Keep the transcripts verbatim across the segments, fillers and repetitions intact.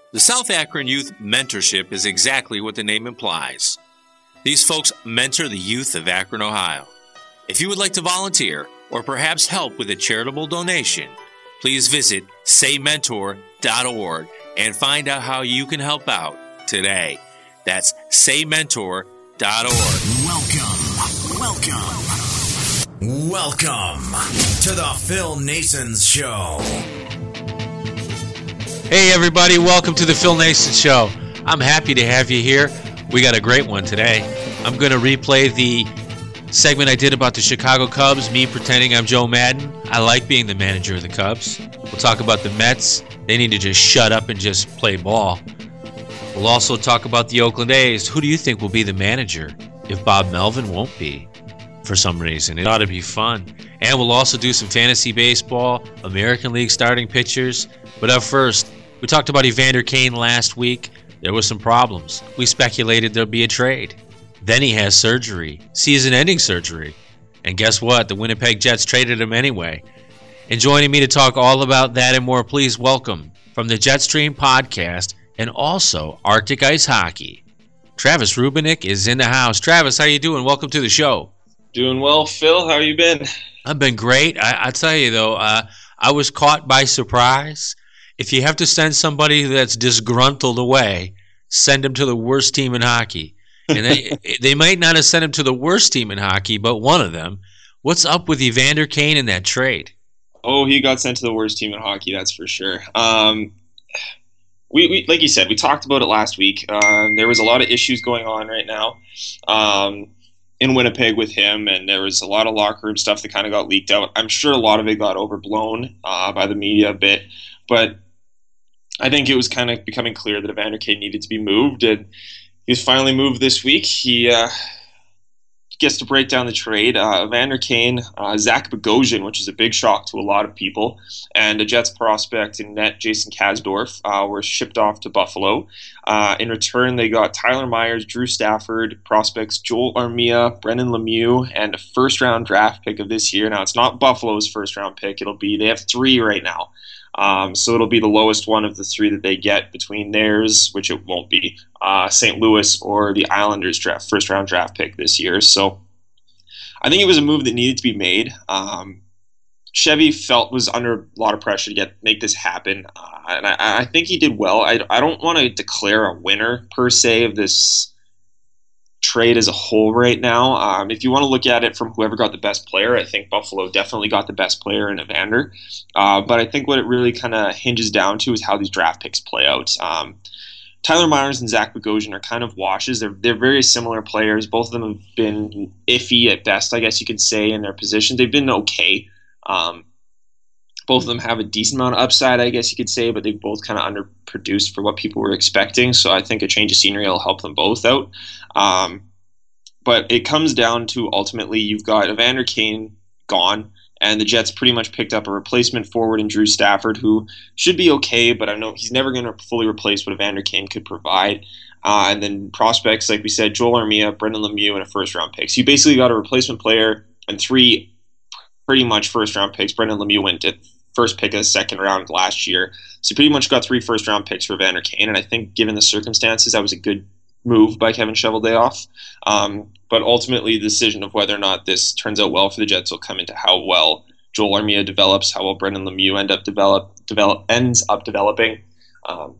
The South Akron Youth Mentorship is exactly what the name implies. These folks mentor the youth of Akron, Ohio. If you would like to volunteer or perhaps help with a charitable donation, please visit say mentor dot org and find out how you can help out today. That's say mentor dot org. Welcome, welcome, welcome to the Phil Nasons Show. Hey everybody, welcome to the Phil Nasons Show. I'm happy to have you here. We got a great one today. I'm going to replay the segment I did about the Chicago Cubs, me pretending I'm Joe Madden. I like being the manager of the Cubs. We'll talk about the Mets. They need to just shut up and just play ball. We'll also talk about the Oakland A's. Who do you think will be the manager if Bob Melvin won't be for some reason? It ought to be fun. And we'll also do some fantasy baseball, American League starting pitchers. But up first, we talked about Evander Kane last week. There were some problems. We speculated there'd be a trade. Then he has surgery, season-ending surgery. And guess what? The Winnipeg Jets traded him anyway. And joining me to talk all about that and more, please welcome from the Jetstream podcast and also Arctic Ice Hockey, Travis Rubinick is in the house. Travis, how you doing? Welcome to the show. Doing well, Phil. How you been? I've been great. I, I tell you, though, uh, I was caught by surprise. If you have to send somebody that's disgruntled away, send them to the worst team in hockey. And they they might not have sent him to the worst team in hockey, but one of them. What's up with Evander Kane in that trade? Oh, he got sent to the worst team in hockey, that's for sure. Um, we, we like you said, we talked about it last week. Um, there was a lot of issues going on right now um, in Winnipeg with him, and there was a lot of locker room stuff that kind of got leaked out. I'm sure a lot of it got overblown uh, by the media a bit, but I think it was kind of becoming clear that Evander Kane needed to be moved, and he was finally moved this week. He uh, gets to break down the trade. Uh, Evander Kane, uh, Zach Bogosian, which is a big shock to a lot of people, and a Jets prospect in net, Jason Kasdorf, uh, were shipped off to Buffalo. Uh, in return, they got Tyler Myers, Drew Stafford, prospects Joel Armia, Brendan Lemieux, and a first-round draft pick of this year. Now, it's not Buffalo's first-round pick. It'll be, they have three right now. Um, so it'll be the lowest one of the three that they get between theirs, which it won't be, uh, Saint Louis or the Islanders draft first round draft pick this year. So I think it was a move that needed to be made. Um, Chevy felt was under a lot of pressure to get make this happen, uh, and I, I think he did well. I, I don't want to declare a winner per se of this trade as a whole right now. Um, if you want to look at it from whoever got the best player, I think Buffalo definitely got the best player in Evander. Uh, but I think what it really kind of hinges down to is how these draft picks play out. Um, Tyler Myers and Zach Bogosian are kind of washes. They're they're very similar players. Both of them have been iffy at best, I guess you could say, in their position. They've been okay. Um, both of them have a decent amount of upside, I guess you could say, but they've both kind of underproduced for what people were expecting. So I think a change of scenery will help them both out. Um, but it comes down to ultimately you've got Evander Kane gone, and the Jets pretty much picked up a replacement forward in Drew Stafford, who should be okay, but I know he's never going to fully replace what Evander Kane could provide. Uh, and then prospects, like we said, Joel Armia, Brendan Lemieux, and a first-round pick. So you basically got a replacement player and three pretty much first-round picks. Brendan Lemieux went to first pick of the second round last year. So you pretty much got three first-round picks for Evander Kane, and I think given the circumstances, that was a good move by Kevin Cheveldayoff. Um, but ultimately, the decision of whether or not this turns out well for the Jets will come into how well Joel Armia develops, how well Brendan Lemieux end up develop, develop ends up developing. Um,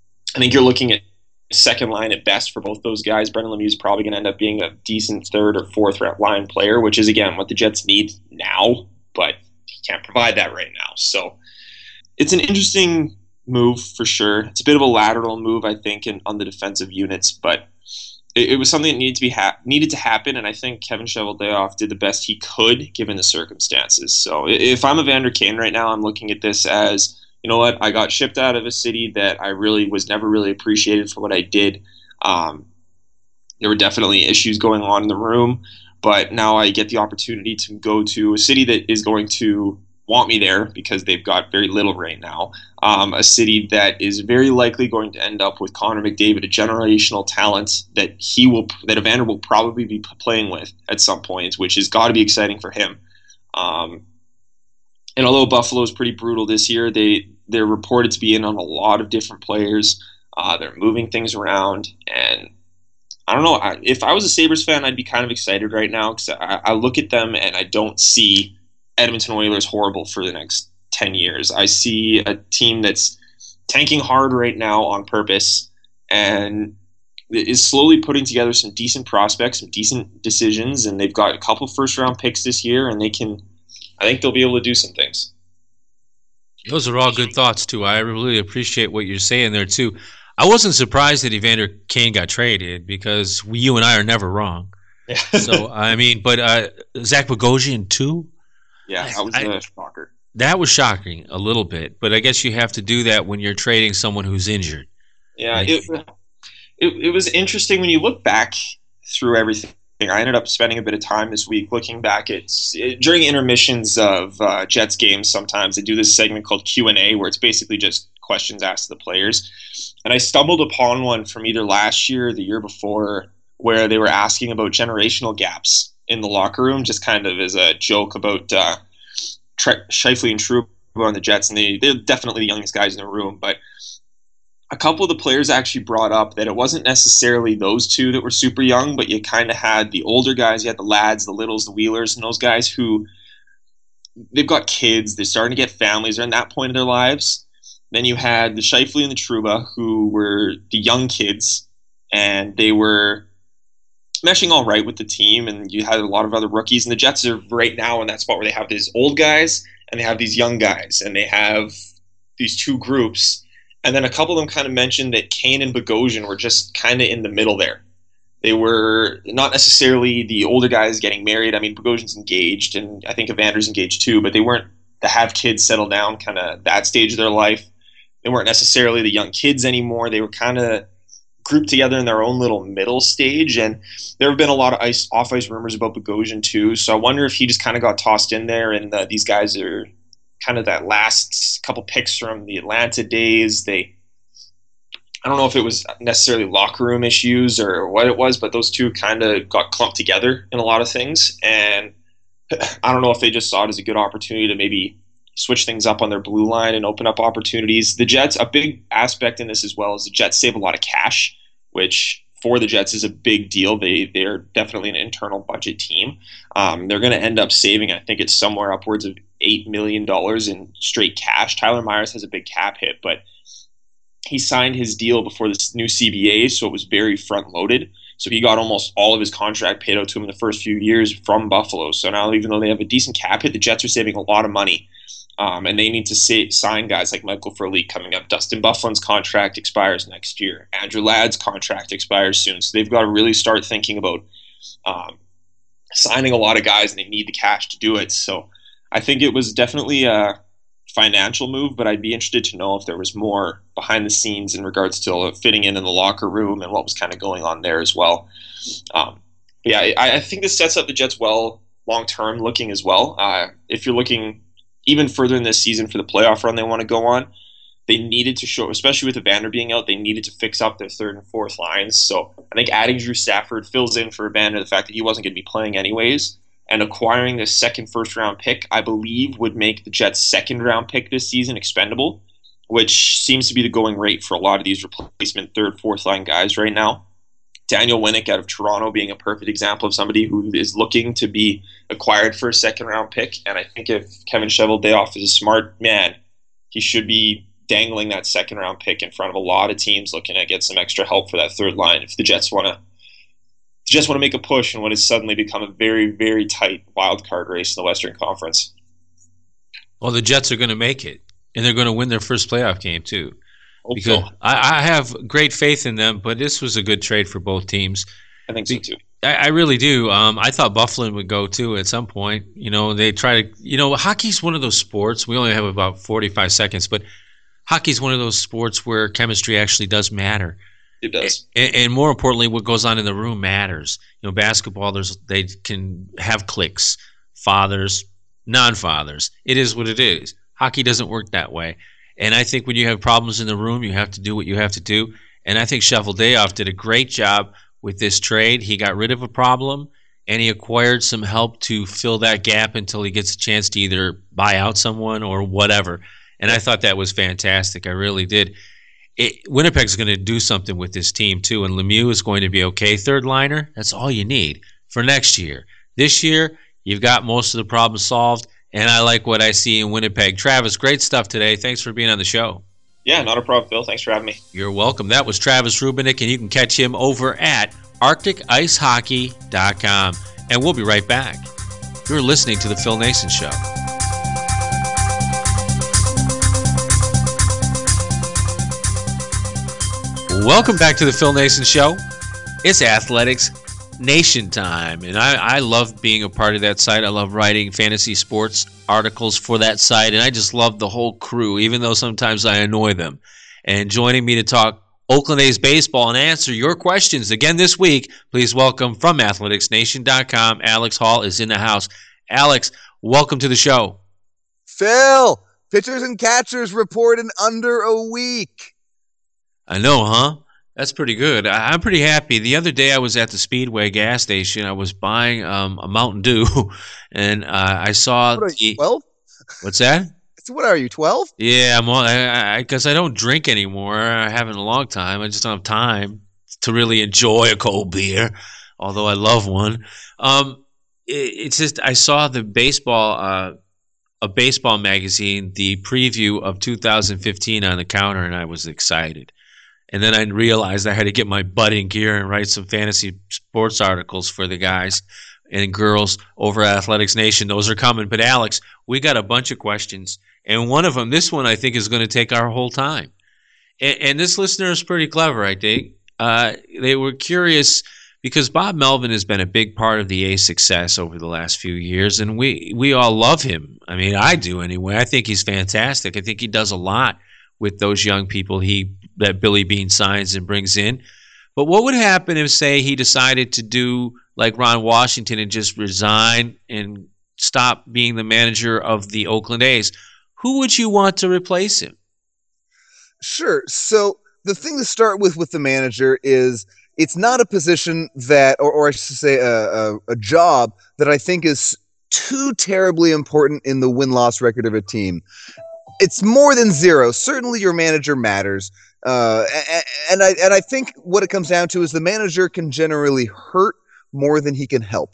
I think you're looking at second line at best for both those guys. Brendan Lemieux is probably going to end up being a decent third or fourth line player, which is, again, what the Jets need now, but he can't provide that right now. So it's an interesting move for sure. It's a bit of a lateral move, I think, in, on the defensive units, but it, it was something that needed to be ha- needed to happen, and I think Kevin Cheveldayoff did the best he could given the circumstances. So if I'm Evander Kane right now, I'm looking at this as, you know what, I got shipped out of a city that I really was never really appreciated for what I did. Um, there were definitely issues going on in the room, but now I get the opportunity to go to a city that is going to want me there because they've got very little right now. Um, a city that is very likely going to end up with Connor McDavid, a generational talent that he will, that Evander will probably be playing with at some point, which has got to be exciting for him. Um, and although Buffalo is pretty brutal this year, they they're reported to be in on a lot of different players. Uh, they're moving things around, and I don't know. I, if I was a Sabres fan, I'd be kind of excited right now because I, I look at them and I don't see Edmonton Oilers horrible for the next ten years. I see a team that's tanking hard right now on purpose and is slowly putting together some decent prospects, some decent decisions, and they've got a couple first-round picks this year, and they can – I think they'll be able to do some things. Those are all good thoughts, too. I really appreciate what you're saying there, too. I wasn't surprised that Evander Kane got traded because we, you and I are never wrong. Yeah. So, I mean, but uh, Zach Bogosian, too? Yeah, that was I, a shocker. That was shocking a little bit, but I guess you have to do that when you're trading someone who's injured. Yeah, like, it, it it was interesting when you look back through everything. I ended up spending a bit of time this week looking back at it, during intermissions of uh, Jets games. Sometimes they do this segment called Q and A where it's basically just questions asked to the players. And I stumbled upon one from either last year or the year before where they were asking about generational gaps in the locker room, just kind of as a joke about uh, Tre- Scheifele and Trouba on the Jets. And they, they're definitely the youngest guys in the room. But a couple of the players actually brought up that it wasn't necessarily those two that were super young, but you kind of had the older guys. You had the lads, the littles, the wheelers, and those guys who they've got kids. They're starting to get families. They're in that point of their lives. Then you had the Scheifele and the Trouba who were the young kids, and they were meshing all right with the team, and you had a lot of other rookies. And the Jets are right now in that spot where they have these old guys and they have these young guys, and they have these two groups. And then a couple of them kind of mentioned that Kane and Bogosian were just kind of in the middle there. They were not necessarily the older guys getting married. I mean, Bogosian's engaged, and I think Evander's engaged too, but they weren't the have kids settle down kind of that stage of their life. They weren't necessarily the young kids anymore. They were kind of grouped together in their own little middle stage, and there have been a lot of ice, off-ice rumors about Bogosian too, so I wonder if he just kind of got tossed in there, and uh, these guys are kind of that last couple picks from the Atlanta days. They, I don't know if it was necessarily locker room issues or what it was, but those two kind of got clumped together in a lot of things, and I don't know if they just saw it as a good opportunity to maybe switch things up on their blue line and open up opportunities. The Jets, a big aspect in this as well is the Jets save a lot of cash, which for the Jets is a big deal. They, they're definitely an internal budget team. Um, they're going to end up saving, I think it's somewhere upwards of eight million dollars in straight cash. Tyler Myers has a big cap hit, but he signed his deal before this new C B A, so it was very front-loaded. So he got almost all of his contract paid out to him in the first few years from Buffalo. So now even though they have a decent cap hit, the Jets are saving a lot of money. Um, and they need to say, sign guys like Michael Furley coming up. Dustin Byfuglien's contract expires next year. Andrew Ladd's contract expires soon. So they've got to really start thinking about um, signing a lot of guys, and they need the cash to do it. So I think it was definitely a financial move, but I'd be interested to know if there was more behind the scenes in regards to fitting in in the locker room and what was kind of going on there as well. Um, yeah, I, I think this sets up the Jets well long-term looking as well. Uh, if you're looking even further in this season for the playoff run they want to go on, they needed to show, especially with Evander being out, they needed to fix up their third and fourth lines. So I think adding Drew Stafford fills in for Evander the fact that he wasn't going to be playing anyways, and acquiring this second first-round pick, I believe, would make the Jets' second-round pick this season expendable, which seems to be the going rate for a lot of these replacement third, fourth-line guys right now. Daniel Winnick out of Toronto being a perfect example of somebody who is looking to be acquired for a second-round pick. And I think if Kevin Cheveldayoff is a smart man, he should be dangling that second-round pick in front of a lot of teams looking to get some extra help for that third line if the Jets want to just want to make a push in what has suddenly become a very, very tight wild card race in the Western Conference. Well, the Jets are going to make it, and they're going to win their first playoff game too. Hope because so. I, I have great faith in them, but this was a good trade for both teams. I think so too. I, I really do. Um, I thought Byfuglien would go too at some point. You know, they try to. You know, hockey's one of those sports. We only have about forty-five seconds, but hockey's one of those sports where chemistry actually does matter. It does. And, and more importantly, what goes on in the room matters. You know, basketball, there's they can have cliques, fathers, non-fathers. It is what it is. Hockey doesn't work that way. And I think when you have problems in the room, you have to do what you have to do. And I think Cheveldayoff did a great job with this trade. He got rid of a problem, and he acquired some help to fill that gap until he gets a chance to either buy out someone or whatever. And I thought that was fantastic. I really did. it, Winnipeg's going to do something with this team too, and Lemieux is going to be okay. Third liner, that's all you need for next year. This year, you've got most of the problems solved, and I like what I see in Winnipeg. Travis, great stuff today. Thanks for being on the show. Yeah, not a problem, Phil. Thanks for having me. You're welcome. That was Travis Rubinek, and you can catch him over at arctic ice hockey dot com. And we'll be right back. You're listening to The Phil Nason Show. Welcome back to The Phil Nason Show. It's Athletics Nation time, and I, I love being a part of that site. I love writing fantasy sports articles for that site, and I just love the whole crew, even though sometimes I annoy them. And joining me to talk Oakland A's baseball and answer your questions again this week, please welcome from athletics nation dot com, Alex Hall is in the house. Alex, welcome to the show. Phil, pitchers and catchers report in under a week. I know, huh? That's pretty good. I, I'm pretty happy. The other day I was at the Speedway gas station. I was buying um, a Mountain Dew, and uh, I saw What are the you, twelve? What's that? So what are you, twelve? Yeah, I'm on. I because I, I don't drink anymore. I haven't in a long time. I just don't have time to really enjoy a cold beer, although I love one. Um, it, it's just I saw the baseball, uh, a baseball magazine, the preview of two thousand fifteen on the counter, and I was excited. And then I realized I had to get my butt in gear and write some fantasy sports articles for the guys and girls over at Athletics Nation. Those are coming. But, Alex, we got a bunch of questions. And one of them, this one, I think, is going to take our whole time. And, and this listener is pretty clever, I think. Uh, they were curious because Bob Melvin has been a big part of the A's success over the last few years, and we, we all love him. I mean, I do anyway. I think he's fantastic. I think he does a lot with those young people he that Billy Beane signs and brings in. But what would happen if, say, he decided to do like Ron Washington and just resign and stop being the manager of the Oakland A's? Who would you want to replace him? Sure. So the thing to start with with the manager is it's not a position that, or, or I should say a, a, a job that I think is too terribly important in the win-loss record of a team. It's more than zero. Certainly your manager matters. Uh, and I and I think what it comes down to is the manager can generally hurt more than he can help.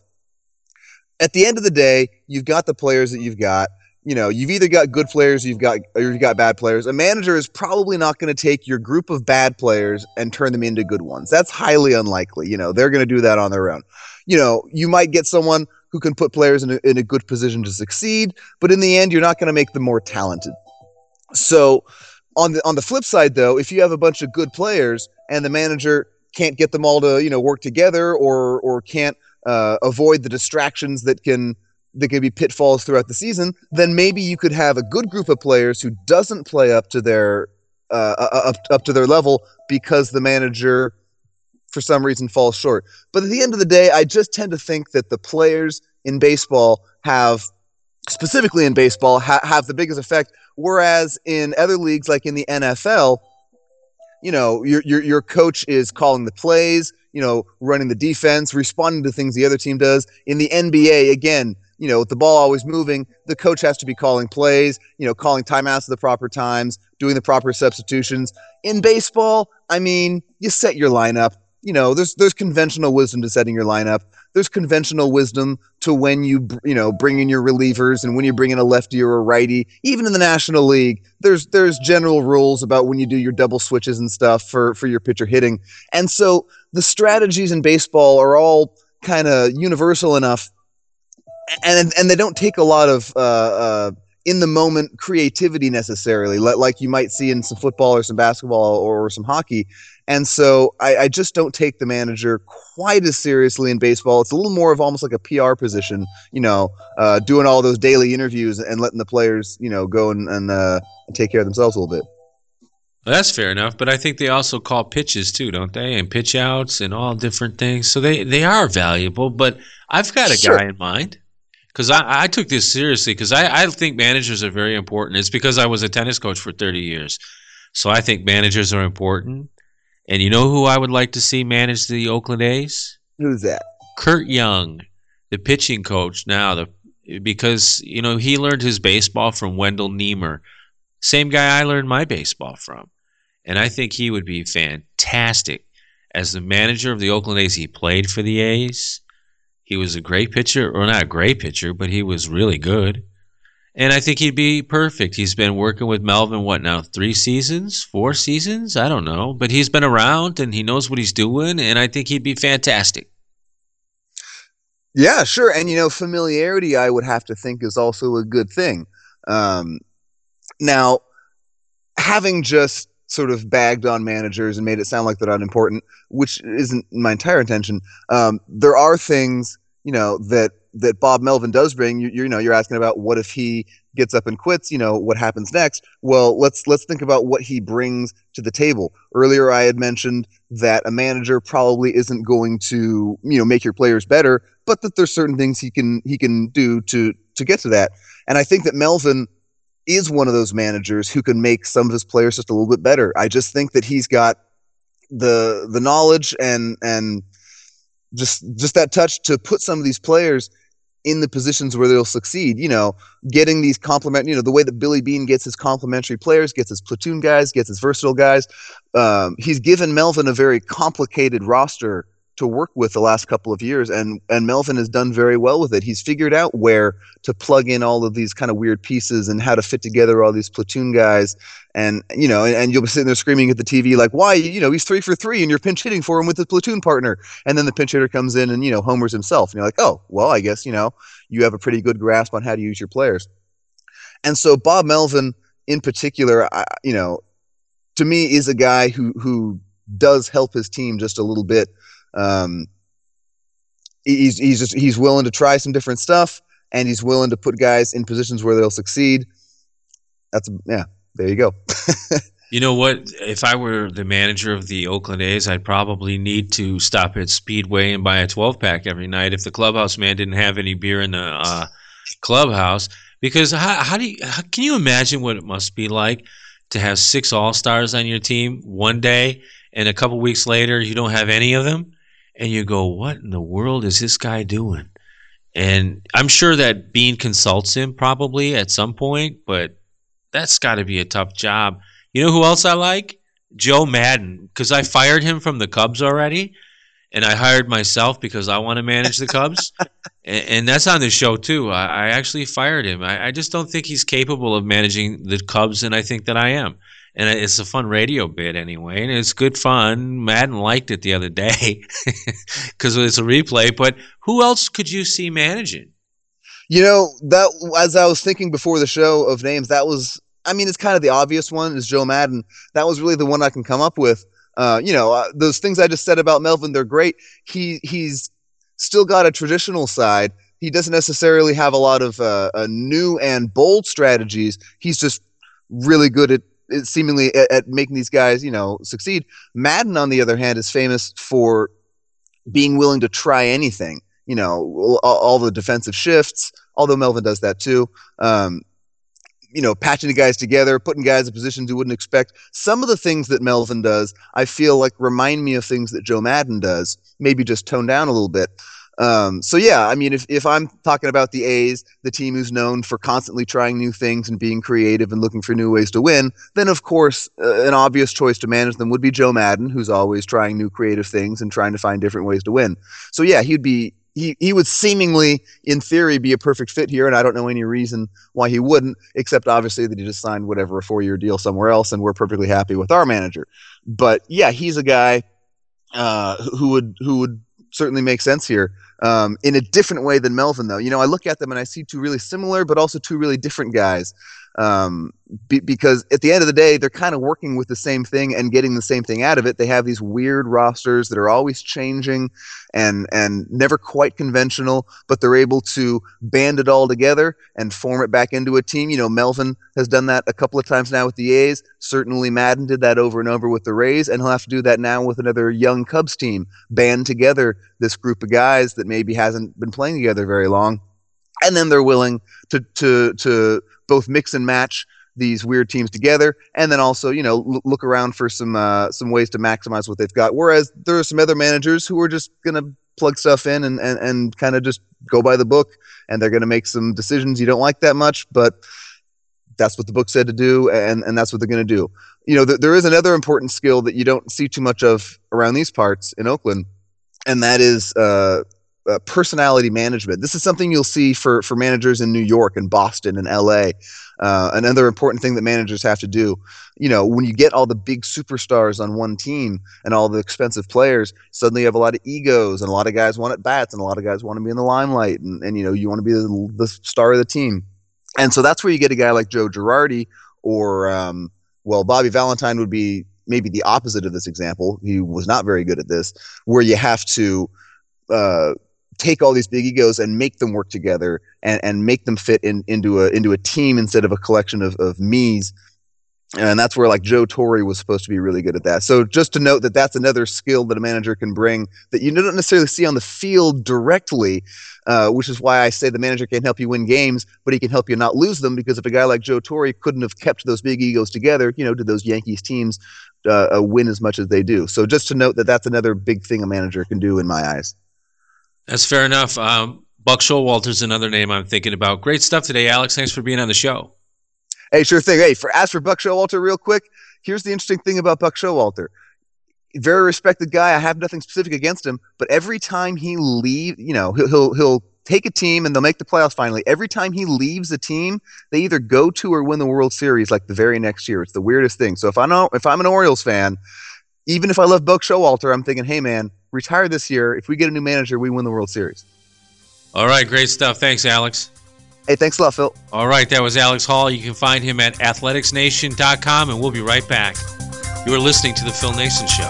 At the end of the day, you've got the players that you've got. You know, you've either got good players, or you've got or you've got bad players. A manager is probably not going to take your group of bad players and turn them into good ones. That's highly unlikely. You know, they're going to do that on their own. You know, you might get someone who can put players in a, in a good position to succeed, but in the end, you're not going to make them more talented. So on the on the flip side, though, if you have a bunch of good players and the manager can't get them all to, you know, work together or or can't uh, avoid the distractions that can that can be pitfalls throughout the season, then maybe you could have a good group of players who doesn't play up to their uh, up up to their level because the manager, for some reason, falls short. But at the end of the day, I just tend to think that the players in baseball have, specifically in baseball, ha- have the biggest effect. Whereas in other leagues, like in the N F L, you know, your your your coach is calling the plays, you know, running the defense, responding to things the other team does. In the N B A, again, you know, with the ball always moving, the coach has to be calling plays, you know, calling timeouts at the proper times, doing the proper substitutions. In baseball, I mean, you set your lineup. You know, there's there's conventional wisdom to setting your lineup. There's conventional wisdom to when you, you know, bring in your relievers and when you bring in a lefty or a righty. Even in the National League, there's there's general rules about when you do your double switches and stuff for, for your pitcher hitting. And so the strategies in baseball are all kind of universal enough, and and they don't take a lot of uh, uh, in-the-moment creativity necessarily, like you might see in some football or some basketball or some hockey. And so I, I just don't take the manager quite as seriously in baseball. It's a little more of almost like a P R position, you know, uh, doing all those daily interviews and letting the players, you know, go and, and, uh, and take care of themselves a little bit. Well, that's fair enough, but I think they also call pitches too, don't they? And pitch outs and all different things. So they, they are valuable, but I've got a sure. guy in mind. Because I, I took this seriously because I, I think managers are very important. It's because I was a tennis coach for thirty years. So I think managers are important. And you know who I would like to see manage the Oakland A's? Who's that? Curt Young, the pitching coach now. The because, you know, he learned his baseball from Wendell Niemer. Same guy I learned my baseball from. And I think he would be fantastic as the manager of the Oakland A's. He played for the A's. He was a great pitcher, or not a great pitcher, but he was really good. And I think he'd be perfect. He's been working with Melvin, what now, three seasons, four seasons? I don't know. But he's been around, and he knows what he's doing, and I think he'd be fantastic. Yeah, sure. And, you know, familiarity, I would have to think, is also a good thing. Um, now, having just sort of bagged on managers and made it sound like they're unimportant, which isn't my entire intention, um, there are things, you know, that that Bob Melvin does bring. You, you know, you're asking about what if he gets up and quits, you know, what happens next? Well, let's let's think about what he brings to the table. Earlier, I had mentioned that a manager probably isn't going to, you know, make your players better, but that there's certain things he can he can do to to get to that. And I think that Melvin is one of those managers who can make some of his players just a little bit better. I just think that he's got the the knowledge and and just just that touch to put some of these players in the positions where they'll succeed, you know, getting these complement, you know, the way that Billy Beane gets his complementary players, gets his platoon guys, gets his versatile guys. Um, he's given Melvin a very complicated roster to work with the last couple of years, and and Melvin has done very well with it. He's figured out where to plug in all of these kind of weird pieces and how to fit together all these platoon guys. And, you know, and, and you'll be sitting there screaming at the T V like, why, you know, he's three for three and you're pinch hitting for him with his platoon partner. And then the pinch hitter comes in and, you know, homers himself. And you're like, oh, well, I guess, you know, you have a pretty good grasp on how to use your players. And so Bob Melvin in particular, I, you know, to me is a guy who, who does help his team just a little bit. Um, he's, he's just, he's willing to try some different stuff, and he's willing to put guys in positions where they'll succeed. That's, yeah. There you go. You know what? If I were the manager of the Oakland A's, I'd probably need to stop at Speedway and buy a twelve pack every night if the clubhouse man didn't have any beer in the uh, clubhouse. Because how, how do you, how, can you imagine what it must be like to have six All-Stars on your team one day, and a couple weeks later you don't have any of them, and you go, what in the world is this guy doing? And I'm sure that Beane consults him probably at some point, but that's got to be a tough job. You know who else I like? Joe Maddon, because I fired him from the Cubs already, and I hired myself because I want to manage the Cubs. and, and that's on the show, too. I, I actually fired him. I, I just don't think he's capable of managing the Cubs, and I think that I am. And it's a fun radio bit anyway, and it's good fun. Madden liked it the other day because it's a replay. But who else could you see managing? You know, that as I was thinking before the show of names, that was, I mean, it's kind of the obvious one is Joe Maddon. That was really the one I can come up with. Uh, you know, uh, those things I just said about Melvin, they're great. He he's still got a traditional side. He doesn't necessarily have a lot of uh, uh, new and bold strategies. He's just really good at, at seemingly at, at making these guys, you know, succeed. Maddon, on the other hand, is famous for being willing to try anything. You know, all, all the defensive shifts, although Melvin does that too. Um, you know, patching the guys together, putting guys in positions you wouldn't expect. Some of the things that Melvin does, I feel like remind me of things that Joe Maddon does, maybe just toned down a little bit. Um, so yeah, I mean, if, if I'm talking about the A's, the team who's known for constantly trying new things and being creative and looking for new ways to win, then of course, uh, an obvious choice to manage them would be Joe Maddon, who's always trying new creative things and trying to find different ways to win. So yeah, he'd be, he, he would seemingly, in theory, be a perfect fit here. And I don't know any reason why he wouldn't, except obviously that he just signed whatever, a four year deal somewhere else. And we're perfectly happy with our manager. But yeah, he's a guy, uh, who would, who would certainly make sense here. Um, in a different way than Melvin, though. You know, I look at them and I see two really similar, but also two really different guys. Um, be, because at the end of the day, they're kind of working with the same thing and getting the same thing out of it. They have these weird rosters that are always changing and and never quite conventional, but they're able to band it all together and form it back into a team. You know, Melvin has done that a couple of times now with the A's. Certainly Maddon did that over and over with the Rays, and he'll have to do that now with another young Cubs team. Band together this group of guys that maybe hasn't been playing together very long, and then they're willing to to to both mix and match these weird teams together, and then also, you know, l- look around for some uh, some ways to maximize what they've got. Whereas there are some other managers who are just going to plug stuff in and, and, and kind of just go by the book, and they're going to make some decisions you don't like that much, but that's what the book said to do, and, and that's what they're going to do. You know, th- there is another important skill that you don't see too much of around these parts in Oakland, and that is uh, uh, personality management. This is something you'll see for, for managers in New York and Boston and L A. Uh, another important thing that managers have to do. You know, when you get all the big superstars on one team and all the expensive players, suddenly you have a lot of egos, and a lot of guys want at bats, and a lot of guys want to be in the limelight, and, and you know, you want to be the, the star of the team. And so that's where you get a guy like Joe Girardi, or um, well, Bobby Valentine would be maybe the opposite of this example. He was not very good at this, where you have to uh, take all these big egos and make them work together, and, and make them fit in, into a into a team instead of a collection of, of me's. And that's where, like, Joe Torre was supposed to be really good at that. So just to note that that's another skill that a manager can bring that you don't necessarily see on the field directly, uh, which is why I say the manager can't help you win games, but he can help you not lose them, because if a guy like Joe Torre couldn't have kept those big egos together, you know, did those Yankees teams uh, uh, win as much as they do? So just to note that that's another big thing a manager can do in my eyes. That's fair enough. Um, Buck Showalter's another name I'm thinking about. Great stuff today, Alex. Thanks for being on the show. Hey, sure thing. Hey, for as for Buck Showalter, real quick, here's the interesting thing about Buck Showalter. Very respected guy. I have nothing specific against him, but every time he leave, you know, he'll he'll he'll take a team and they'll make the playoffs finally. Every time he leaves a team, they either go to or win the World Series like the very next year. It's the weirdest thing. So if I know if I'm an Orioles fan, even if I love Buck Showalter, I'm thinking, hey man, retire this year. If we get a new manager, we win the World Series. All right, great stuff. Thanks, Alex. Hey, thanks a lot, Phil. All right, that was Alex Hall. You can find him at athletics nation dot com, and we'll be right back. You are listening to The Phil Nason Show.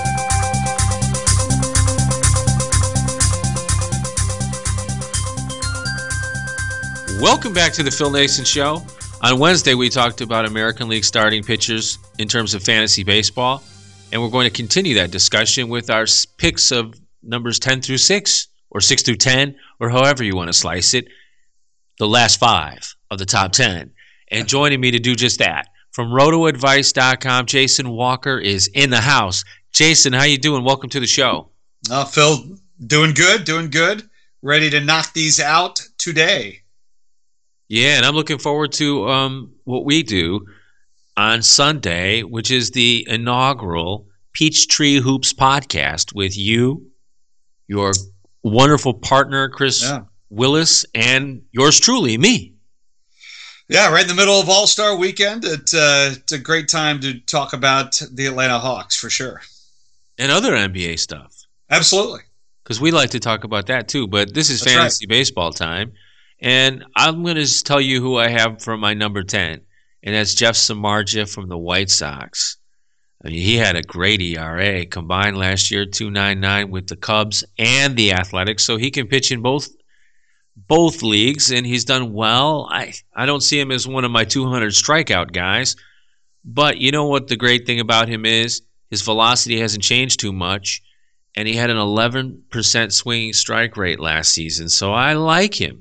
Welcome back to The Phil Nason Show. On Wednesday, we talked about American League starting pitchers in terms of fantasy baseball, and we're going to continue that discussion with our picks of numbers ten through six, or six through ten, or however you want to slice it. The last five of the top ten. And joining me to do just that, from roto advice dot com, Jason Walker is in the house. Jason, how you doing? Welcome to the show. Uh, Phil, doing good, doing good. Ready to knock these out today. Yeah, and I'm looking forward to um, what we do on Sunday, which is the inaugural Peachtree Hoops podcast with you, your wonderful partner, Chris yeah. Willis, and yours truly, me. Yeah, right in the middle of All-Star Weekend. It, uh, it's a great time to talk about the Atlanta Hawks, for sure. And other N B A stuff. Absolutely. Because we like to talk about that, too. But this is That's fantasy right. baseball time. And I'm going to tell you who I have for my number ten. And that's Jeff Samardzija from the White Sox. I mean, he had a great E R A combined last year, two point nine nine with the Cubs and the Athletics. So he can pitch in both both leagues, and he's done well. I, I don't see him as one of my two hundred strikeout guys, but you know what the great thing about him is? His velocity hasn't changed too much, and he had an eleven percent swinging strike rate last season, so I like him.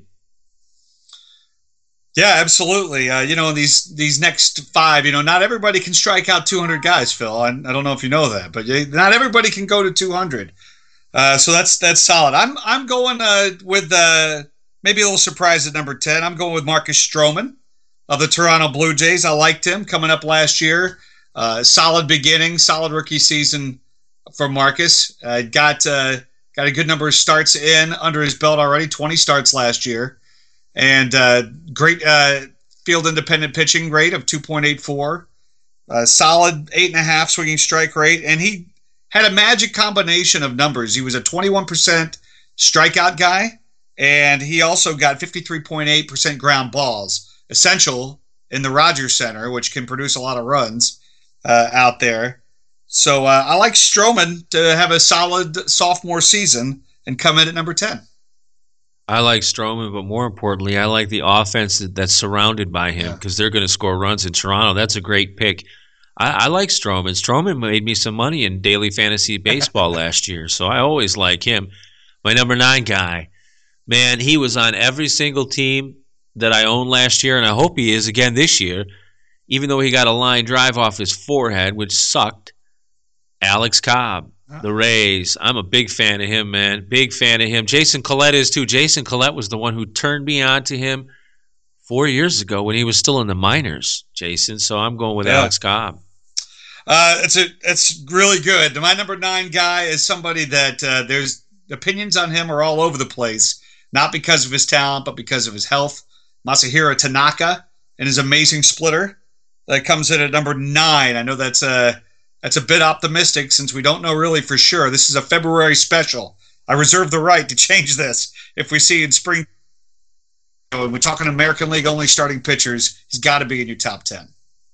Yeah, absolutely. Uh, you know, these these next five, you know, not everybody can strike out two hundred guys, Phil. I, I don't know if you know that, but not everybody can go to two hundred. Uh, so that's that's solid. I'm I'm going uh, with uh, maybe a little surprise at number ten. I'm going with Marcus Stroman of the Toronto Blue Jays. I liked him coming up last year. Uh, solid beginning, solid rookie season for Marcus. Uh, got uh, got a good number of starts in under his belt already. twenty starts last year. And uh, great uh, field independent pitching rate of two point eight four, uh, solid eight and a half swinging strike rate, and he had a magic combination of numbers. He was a twenty-one percent strikeout guy, and he also got fifty-three point eight percent ground balls, essential in the Rogers Center, which can produce a lot of runs uh, out there. So uh, I like Stroman to have a solid sophomore season and come in at number ten. I like Stroman, but more importantly, I like the offense that's surrounded by him because yeah. they're going to score runs in Toronto. That's a great pick. I, I like Stroman. Stroman made me some money in daily fantasy baseball last year, so I always like him. My number nine guy, man, he was on every single team that I owned last year, and I hope he is again this year, even though he got a line drive off his forehead, which sucked. Alex Cobb. The Rays. I'm a big fan of him, man. Big fan of him. Jason Collette is too. Jason Collette was the one who turned me on to him four years ago when he was still in the minors, Jason. So I'm going with Yeah. Alex Cobb. Uh, it's a it's really good. My number nine guy is somebody that uh, there's opinions on him are all over the place, not because of his talent, but because of his health. Masahiro Tanaka and his amazing splitter that comes in at number nine. I know that's a that's a bit optimistic since we don't know really for sure. This is a February special. I reserve the right to change this if we see in spring. When we're talking American League only starting pitchers, he's got to be in your top ten.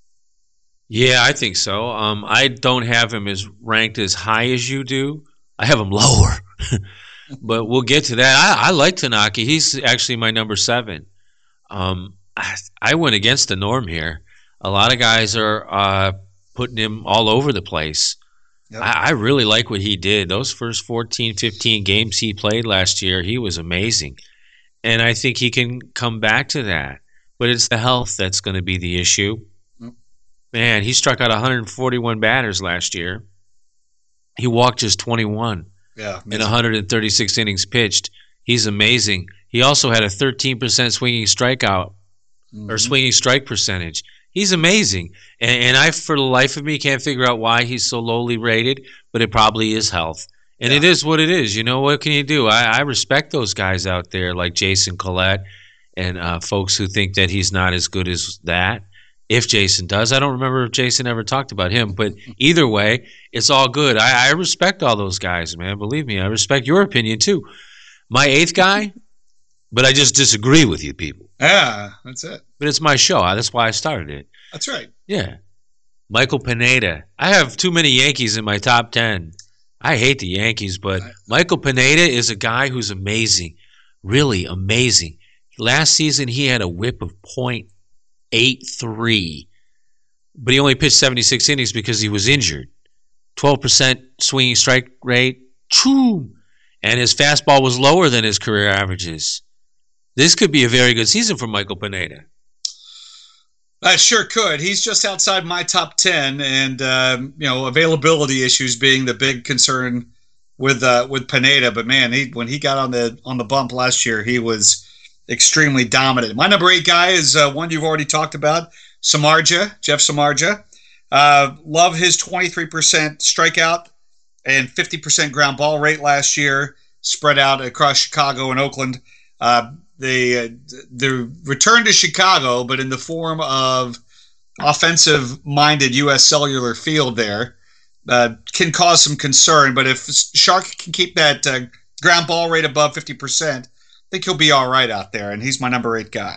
Yeah, I think so. Um, I don't have him as ranked as high as you do. I have him lower, but we'll get to that. I, I like Tanaka. He's actually my number seven. Um, I, I went against the norm here. A lot of guys are uh, putting him all over the place. Yep. I, I really like what he did. Those first fourteen, fifteen games he played last year, he was amazing. And I think he can come back to that. But it's the health that's going to be the issue. Yep. Man, he struck out one hundred forty-one batters last year. He walked just twenty-one Yeah, in one hundred thirty-six innings pitched. He's amazing. He also had a thirteen percent swinging strikeout mm-hmm. or swinging strike percentage. He's amazing. And, and I, for the life of me, can't figure out why he's so lowly rated, but it probably is health. And Yeah. it is what it is. You know, what can you do? I, I respect those guys out there like Jason Collette and uh, folks who think that he's not as good as that. If Jason does. I don't remember if Jason ever talked about him, but either way, it's all good. I, I respect all those guys, man. Believe me, I respect your opinion too. My eighth guy, but I just disagree with you people. Yeah, that's it. But it's my show. That's why I started it. That's right. Yeah. Michael Pineda. I have too many Yankees in my top ten. I hate the Yankees, but Michael Pineda is a guy who's amazing. Really amazing. Last season, he had a whip of point eight three, but he only pitched seventy-six innings because he was injured. twelve percent swinging strike rate. Choo! And his fastball was lower than his career averages. This could be a very good season for Michael Pineda. That sure could. He's just outside my top ten, and um, you know, availability issues being the big concern with uh, with Pineda. But man, he, when he got on the on the bump last year, he was extremely dominant. My number eight guy is uh, one you've already talked about, Samardzija, Jeff Samardzija. Uh, love his twenty-three percent strikeout and fifty percent ground ball rate last year, spread out across Chicago and Oakland. Uh, the uh, the return to Chicago, but in the form of offensive-minded U S Cellular Field there, uh, can cause some concern. But if Shark can keep that uh, ground ball rate above fifty percent, I think he'll be all right out there, and he's my number eight guy.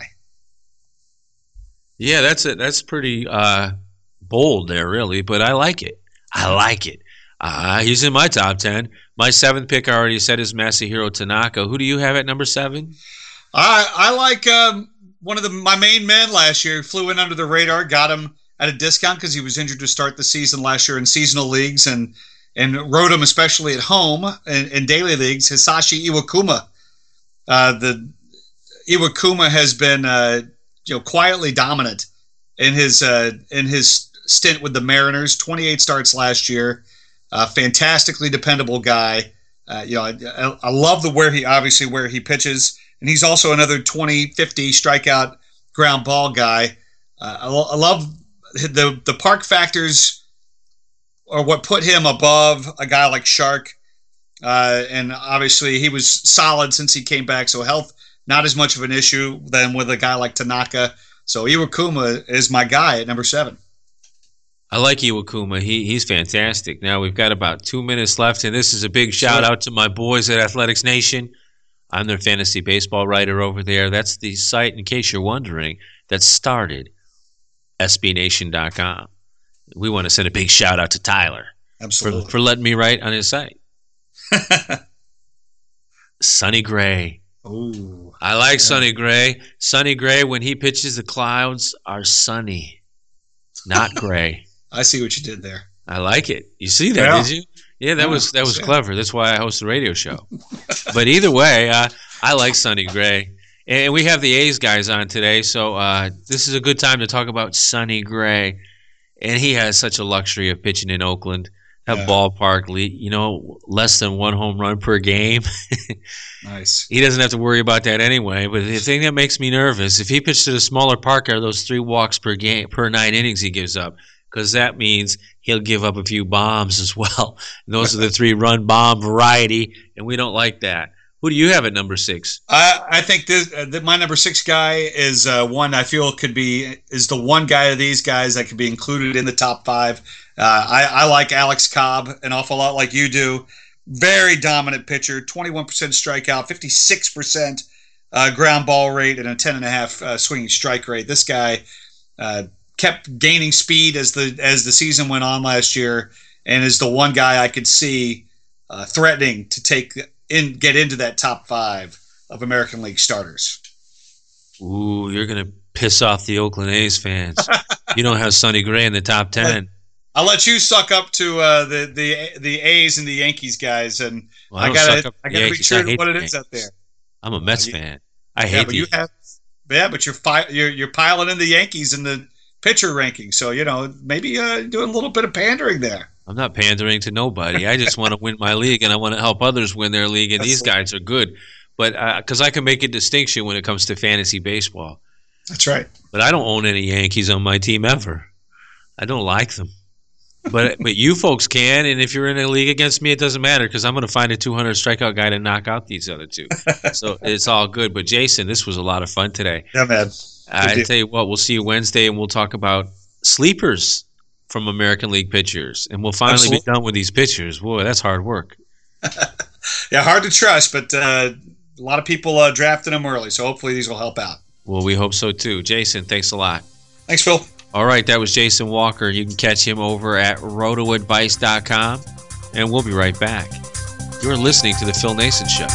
Yeah, that's it. That's pretty uh, bold there, really, but I like it. I like it. Uh, he's in my top ten. My seventh pick, I already said, is Masahiro Tanaka. Who do you have at number seven? I I like um, one of the my main men last year. Flew in under the radar, got him at a discount because he was injured to start the season last year in seasonal leagues, and and rode him especially at home in, in daily leagues. Hisashi Iwakuma. Uh, the Iwakuma has been uh, you know quietly dominant in his uh, in his stint with the Mariners. twenty-eight starts last year. Uh, fantastically dependable guy. Uh, you know, I, I love the where he obviously where he pitches, and he's also another twenty, fifty strikeout ground ball guy. Uh, I, lo- I love the the park factors, or what put him above a guy like Shark. Uh, and obviously he was solid since he came back, so health not as much of an issue than with a guy like Tanaka. So Iwakuma is my guy at number seven. I like Iwakuma. He he's fantastic. Now we've got about two minutes left, and this is a big shout Sure. out to my boys at Athletics Nation. I'm their fantasy baseball writer over there. That's the site, in case you're wondering, that started S B Nation dot com. We want to send a big shout out to Tyler for, Absolutely. for letting me write on his site. Sonny Gray. Ooh. I like Sonny Gray. Sonny Gray, when he pitches, the clouds are sunny, not gray. I see what you did there. I like it. You see that, Yeah. did you? Yeah, that Yeah, was that was yeah. clever. That's why I host a radio show. But either way, uh, I like Sonny Gray. And we have the A's guys on today, so uh, this is a good time to talk about Sonny Gray. And he has such a luxury of pitching in Oakland. That Yeah. ballpark lead, you know, less than one home run per game. Nice. He doesn't have to worry about that anyway. But the thing that makes me nervous, if he pitched at a smaller park, are those three walks per game per nine innings he gives up, because that means he'll give up a few bombs as well. And those are the three-run bomb variety, and we don't like that. Who do you have at number six? I, I think this, uh, that my number six guy is uh, one I feel could be is the one guy of these guys that could be included in the top five. Uh, I, I like Alex Cobb an awful lot, like you do. Very dominant pitcher, twenty-one percent strikeout, fifty-six percent uh, ground ball rate, and a ten and a half uh, swinging strike rate. This guy uh, kept gaining speed as the as the season went on last year, and is the one guy I could see uh, threatening to take in get into that top five of American League starters. Ooh, you're going to piss off the Oakland A's fans. You don't have Sonny Gray in the top ten. I'll let you suck up to uh, the the the A's and the Yankees guys, and Well, I I don't gotta suck up I the gotta be Yankees. true I to hate what the it is Yankees. out there. I'm a Mets you- fan. I Yeah, hate but the you have yeah, but you're fi- you're you're piling in the Yankees in the pitcher ranking, so you know maybe uh, doing a little bit of pandering there. I'm not pandering to nobody. I just want to win my league, and I want to help others win their league, and these guys are good. But because I can make a distinction when it comes to fantasy baseball. That's right. But I don't own any Yankees on my team ever. I don't like them. But but you folks can, and if you're in a league against me, it doesn't matter, because I'm going to find a two hundred strikeout guy to knock out these other two. So it's all good. But Jason, this was a lot of fun today. Yeah, man. I deal. tell you what, we'll see you Wednesday, and we'll talk about sleepers from American League pitchers, and we'll finally Absolutely. be done with these pitchers. Boy, that's hard work. Yeah, hard to trust, but uh, a lot of people uh, drafted them early, so hopefully these will help out. Well, we hope so too. Jason, thanks a lot. Thanks, Phil. All right, that was Jason Walker. You can catch him over at roto advice dot com, and we'll be right back. You're listening to The Phil Nason Show.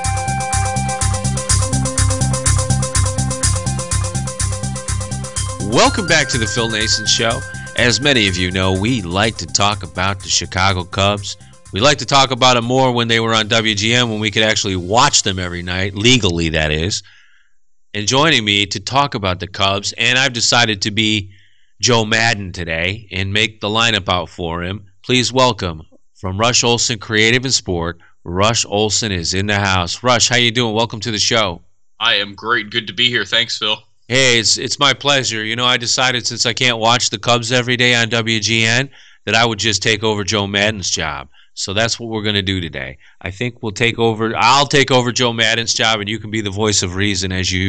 Welcome back to The Phil Nason Show. As many of you know, we like to talk about the Chicago Cubs. We like to talk about them more when they were on W G N, when we could actually watch them every night, legally that is. And joining me to talk about the Cubs, and I've decided to be Joe Madden today and make the lineup out for him. Please welcome, from Rush Olson Creative and Sport, Rush Olson is in the house. Rush, how you doing? Welcome to the show. I am great. Good to be here. Thanks, Phil. Hey, it's it's my pleasure. You know, I decided since I can't watch the Cubs every day on W G N that I would just take over Joe Madden's job. So that's what we're going to do today. I think we'll take over. I'll take over Joe Madden's job, and you can be the voice of reason as you.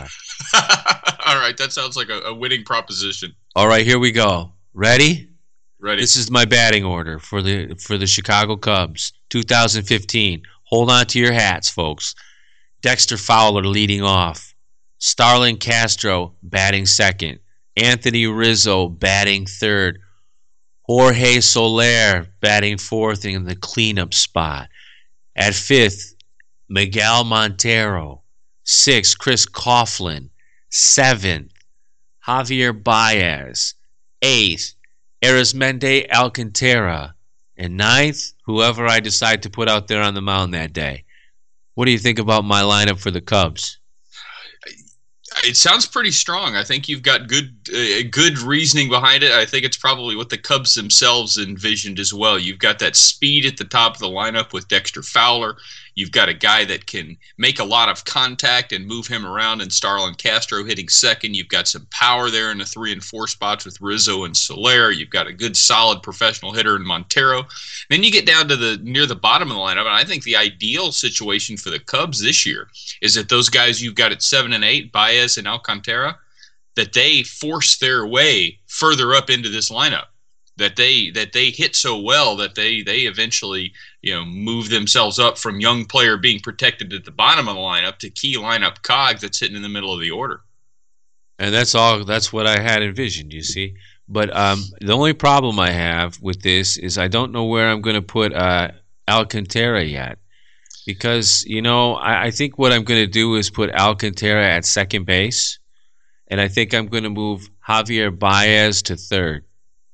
All right, that sounds like a, a winning proposition. All right, here we go. Ready? Ready? This is my batting order for the for the Chicago Cubs, two thousand fifteen. Hold on to your hats, folks. Dexter Fowler leading off. Starlin Castro batting second. Anthony Rizzo batting third. Jorge Soler batting fourth in the cleanup spot. At fifth, Miguel Montero. Sixth, Chris Coughlin. Seventh, Javier Baez. Eighth, Arismendi Alcantara. And ninth, whoever I decide to put out there on the mound that day. What do you think about my lineup for the Cubs? It sounds pretty strong. I think you've got good uh, good reasoning behind it. I think it's probably what the Cubs themselves envisioned as well. You've got that speed at the top of the lineup with Dexter Fowler. You've got a guy that can make a lot of contact and move him around, and Starlin Castro hitting second. You've got some power there in the three and four spots with Rizzo and Soler. You've got a good, solid professional hitter in Montero. Then you get down to the near the bottom of the lineup, and I think the ideal situation for the Cubs this year is that those guys you've got at seven and eight, Baez and Alcantara, that they force their way further up into this lineup. That they that they hit so well that they they eventually you know move themselves up from young player being protected at the bottom of the lineup to key lineup cog that's sitting in the middle of the order. And that's all. That's what I had envisioned, you see. But um, the only problem I have with this is I don't know where I'm going to put uh, Alcantara yet. Because, you know, I, I think what I'm going to do is put Alcantara at second base. And I think I'm going to move Javier Baez to third.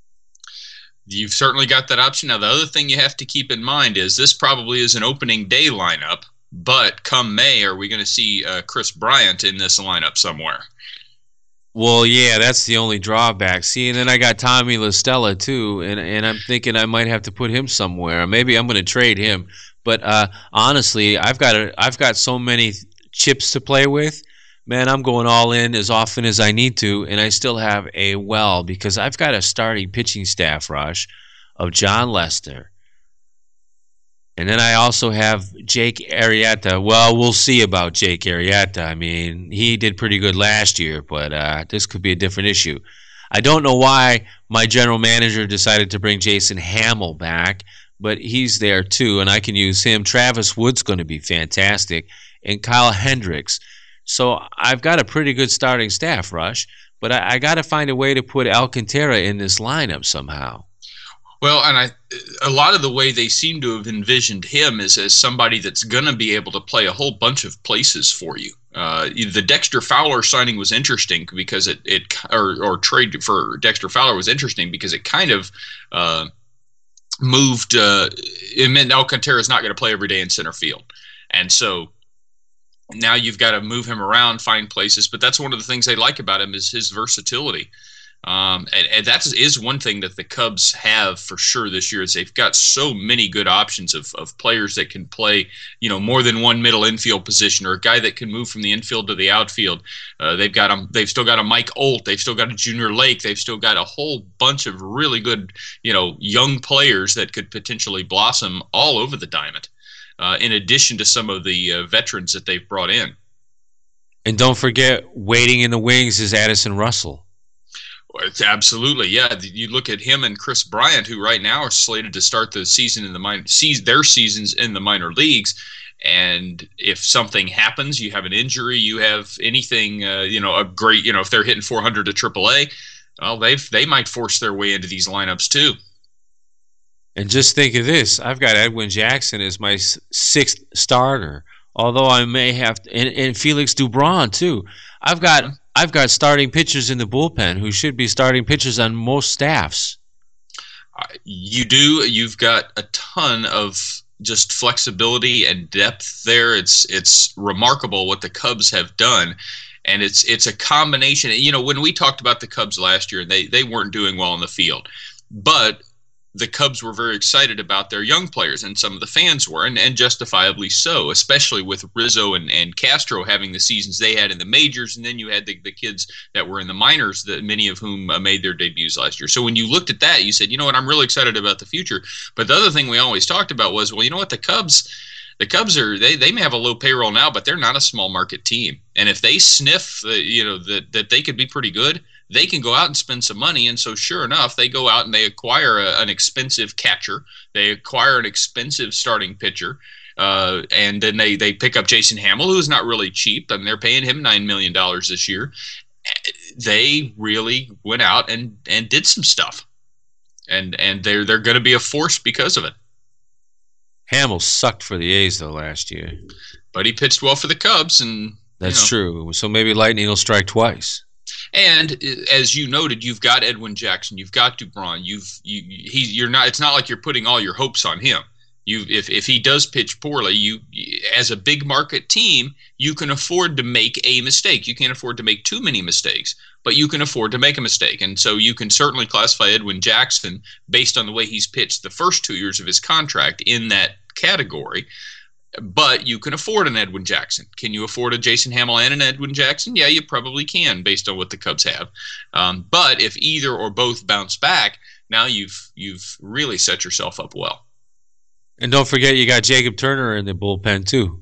You've certainly got that option. Now, the other thing you have to keep in mind is this probably is an opening day lineup, but come May, are we going to see uh, Chris Bryant in this lineup somewhere? Well, yeah, that's the only drawback. See, and then I got Tommy LaStella too, and and I'm thinking I might have to put him somewhere. Maybe I'm going to trade him. But uh, honestly, I've got a, I've got so many chips to play with. Man, I'm going all in as often as I need to, and I still have a well because I've got a starting pitching staff, Rush, of John Lester. And then I also have Jake Arrieta. Well, we'll see about Jake Arrieta. I mean, he did pretty good last year, but uh, this could be a different issue. I don't know why my general manager decided to bring Jason Hamill back, but he's there too, and I can use him. Travis Wood's going to be fantastic, and Kyle Hendricks. So I've got a pretty good starting staff, Rush, but I, I got to find a way to put Alcantara in this lineup somehow. Well, and I, a lot of the way they seem to have envisioned him is as somebody that's going to be able to play a whole bunch of places for you. Uh, the Dexter Fowler signing was interesting because it, it or, or trade for Dexter Fowler was interesting because it kind of uh, moved. Uh, it meant Alcantara is not going to play every day in center field, and so now you've got to move him around, find places. But that's one of the things they like about him is his versatility. Um, and, and that is one thing that the Cubs have for sure this year is they've got so many good options of, of players that can play, you know, more than one middle infield position or a guy that can move from the infield to the outfield. Uh, they've got them. They've still got a Mike Olt. They've still got a Junior Lake. They've still got a whole bunch of really good, you know, young players that could potentially blossom all over the diamond. Uh, in addition to some of the uh, veterans that they've brought in. And don't forget, waiting in the wings is Addison Russell. Absolutely, yeah. You look at him and Chris Bryant, who right now are slated to start the season in the minor, their seasons in the minor leagues. And if something happens, you have an injury, you have anything, uh, you know, a great, you know, if they're hitting four hundred to triple A, well, they've they might force their way into these lineups too. And just think of this: I've got Edwin Jackson as my sixth starter. Although I may have, to, and, and Felix Dubron too. I've got. I've got starting pitchers in the bullpen who should be starting pitchers on most staffs. Uh, you do. You've got a ton of just flexibility and depth there. It's it's remarkable what the Cubs have done, and it's it's a combination. You know, when we talked about the Cubs last year, they they weren't doing well in the field, but the Cubs were very excited about their young players, and some of the fans were, and, and justifiably so, especially with Rizzo and, and Castro having the seasons they had in the majors, and then you had the, the kids that were in the minors, that many of whom uh, made their debuts last year. So when you looked at that, you said, you know what, I'm really excited about the future. But the other thing we always talked about was, well, you know what, the Cubs, the Cubs are, they, they may have a low payroll now, but they're not a small market team. And if they sniff, uh, you know, that that they could be pretty good, they can go out and spend some money. And so sure enough, they go out and they acquire a, an expensive catcher. They acquire an expensive starting pitcher. Uh, and then they, they pick up Jason Hamill, who's not really cheap. I mean, they're paying him nine million dollars this year. They really went out and, and did some stuff. And and they're, they're going to be a force because of it. Hamill sucked for the A's, though, last year. But he pitched well for the Cubs. and That's you know. true. So maybe lightning will strike twice. And as you noted, you've got Edwin Jackson, you've got Dubron, you've you he you're not. It's not like you're putting all your hopes on him. You if if he does pitch poorly, you as a big market team, you can afford to make a mistake. You can't afford to make too many mistakes, but you can afford to make a mistake. And so you can certainly classify Edwin Jackson based on the way he's pitched the first two years of his contract in that category. But you can afford an Edwin Jackson. Can you afford a Jason Hamill and an Edwin Jackson? Yeah, you probably can based on what the Cubs have. Um, but if either or both bounce back, now you've you've really set yourself up well. And don't forget, you got Jacob Turner in the bullpen too.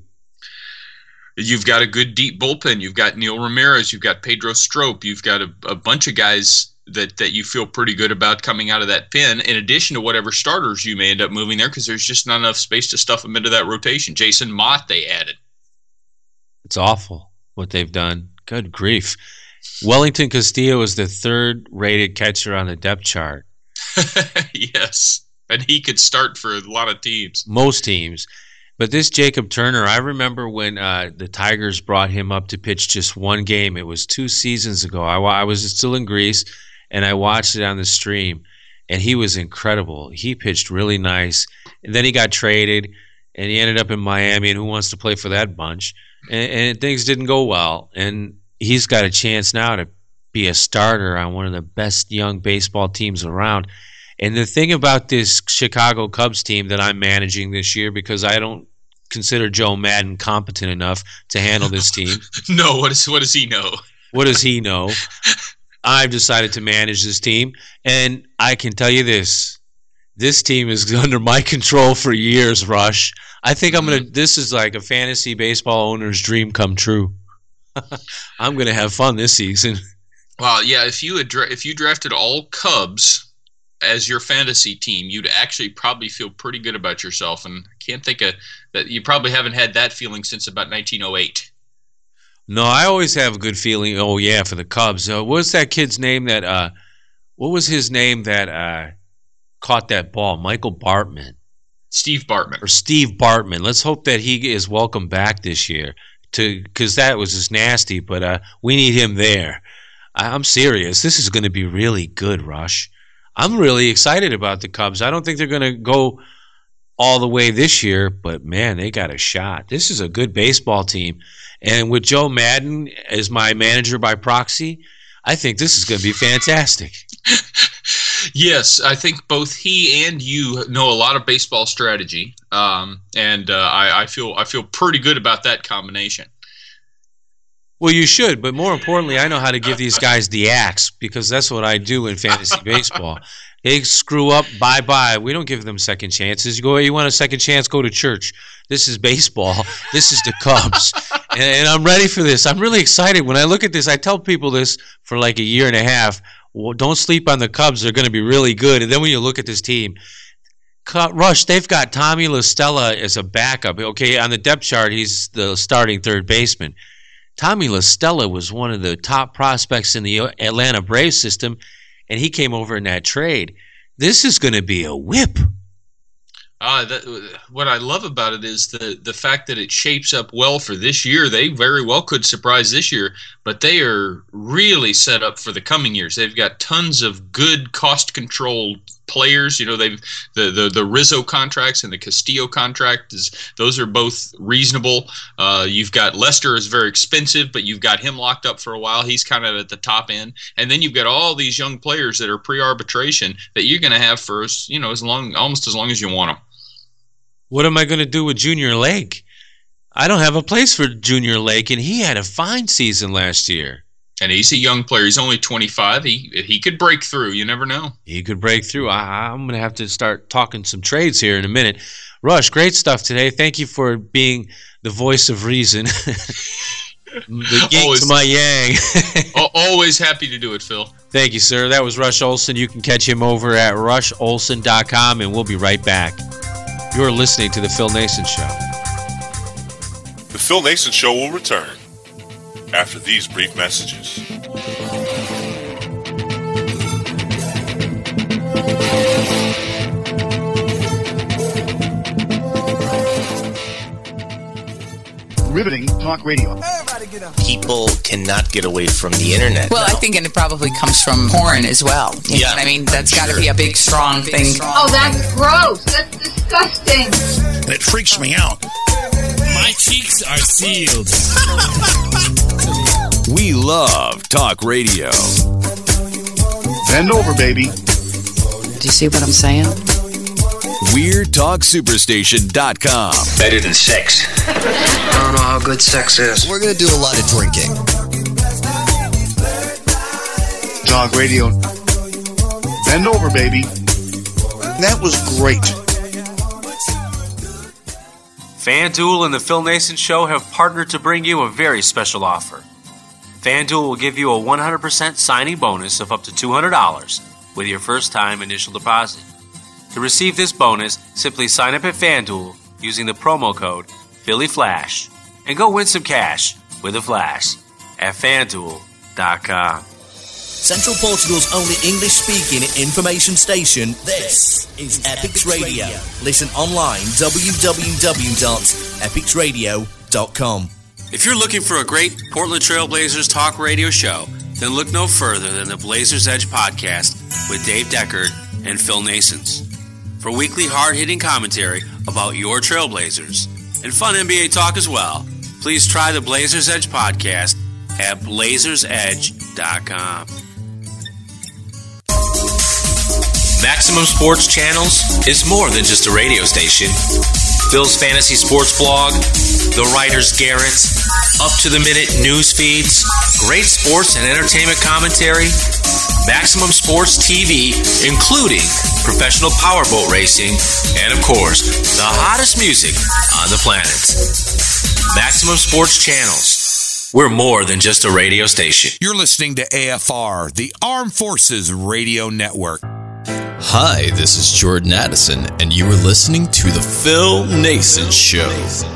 You've got a good deep bullpen. You've got Neil Ramirez. You've got Pedro Strop. You've got a, a bunch of guys that that you feel pretty good about coming out of that pen, in addition to whatever starters you may end up moving there, because there's just not enough space to stuff them into that rotation. Jason Mott they added. It's awful what they've done. Good grief. Wellington Castillo is the third-rated catcher on the depth chart. Yes, and he could start for a lot of teams. Most teams. But this Jacob Turner, I remember when uh, the Tigers brought him up to pitch just one game. It was two seasons ago. I, I was still in Greece, and I watched it on the stream, and he was incredible. He pitched really nice. And then he got traded, and he ended up in Miami, and who wants to play for that bunch? And, and things didn't go well. And he's got a chance now to be a starter on one of the best young baseball teams around. And the thing about this Chicago Cubs team that I'm managing this year, because I don't consider Joe Maddon competent enough to handle this team. No, what, is, what does he know? What does he know? I've decided to manage this team, and I can tell you this. This team is under my control for years, Rush. I think I'm going to – this is like a fantasy baseball owner's dream come true. I'm going to have fun this season. Well, yeah, if you had dra- if you drafted all Cubs – as your fantasy team, you'd actually probably feel pretty good about yourself. And I can't think of that. You probably haven't had that feeling since about nineteen oh eight. No, I always have a good feeling. Oh yeah, for the Cubs. Uh, what's that kid's name that, uh, what was his name that, uh, caught that ball? Michael Bartman. Steve Bartman. Or Steve Bartman. Let's hope that he is welcome back this year to, cause that was just nasty, but, uh, we need him there. I, I'm serious. This is going to be really good, Rush. I'm really excited about the Cubs. I don't think they're going to go all the way this year, but, man, they got a shot. This is a good baseball team. And with Joe Maddon as my manager by proxy, I think this is going to be fantastic. Yes, I think both he and you know a lot of baseball strategy, um, and uh, I, I feel I feel pretty good about that combination. Well, you should, but more importantly, I know how to give these guys the axe because that's what I do in fantasy baseball. They screw up, bye-bye. We don't give them second chances. You go, you want a second chance, go to church. This is baseball. This is the Cubs. and, and I'm ready for this. I'm really excited. When I look at this, I tell people this for like a year and a half. Well, don't sleep on the Cubs. They're going to be really good. And then when you look at this team, Rush, they've got Tommy La Stella as a backup. Okay, on the depth chart, he's the starting third baseman. Tommy La Stella was one of the top prospects in the Atlanta Braves system, and he came over in that trade. This is going to be a whip. Uh, that, what I love about it is the, the fact that it shapes up well for this year. They very well could surprise this year, but they are really set up for the coming years. They've got tons of good cost-controlled players. You know, they've the, the the Rizzo contracts and the Castillo contract is those are both reasonable. Uh, you've got Lester is very expensive, but you've got him locked up for a while. He's kind of at the top end, and then you've got all these young players that are pre-arbitration that you're going to have for you know as long almost as long as you want them. What am I going to do with Junior Lake? I don't have a place for Junior Lake, and he had a fine season last year. And he's a young player. He's only twenty-five. He he could break through. You never know. He could break through. I, I'm going to have to start talking some trades here in a minute. Rush, great stuff today. Thank you for being the voice of reason. The yin always, to my yang. Always happy to do it, Phil. Thank you, sir. That was Rush Olson. You can catch him over at rush olson dot com, and we'll be right back. You're listening to The Phil Nason Show. The Phil Nason Show will return after these brief messages. Riveting talk radio. People cannot get away from the internet. Well, now. I think it probably comes from porn as well. You yeah. know what I mean? That's got to sure. be a big, strong big, thing. Strong. Oh, that's gross. That's disgusting. It freaks me out. My cheeks are sealed. We love talk radio. Bend over, baby. Do you see what I'm saying? Weird Talk Superstation dot com. Better than sex. I don't know how good sex is. We're going to do a lot of drinking. Talk radio. Bend over, baby. That was great. FanDuel and the Phil Nason Show have partnered to bring you a very special offer. FanDuel will give you a one hundred percent signing bonus of up to two hundred dollars with your first-time initial deposit. To receive this bonus, simply sign up at FanDuel using the promo code PhillyFlash and go win some cash with a flash at FanDuel dot com. Central Portugal's only English-speaking information station, this is Epix Radio. Listen online, w w w dot epix radio dot com. If you're looking for a great Portland Trailblazers talk radio show, then look no further than the Blazers Edge podcast with Dave Deckard and Phil Nasons. For weekly hard-hitting commentary about your Trailblazers and fun N B A talk as well, please try the Blazers Edge podcast at blazers edge dot com. Maximum Sports Channels is more than just a radio station. Phil's Fantasy Sports Blog, The Writer's Garrett, up-to-the-minute news feeds, great sports and entertainment commentary, Maximum Sports T V, including professional powerboat racing, and, of course, the hottest music on the planet. Maximum Sports Channels. We're more than just a radio station. You're listening to A F R, the Armed Forces Radio Network. Hi, this is Jordan Addison, and you are listening to The Phil Nason Show.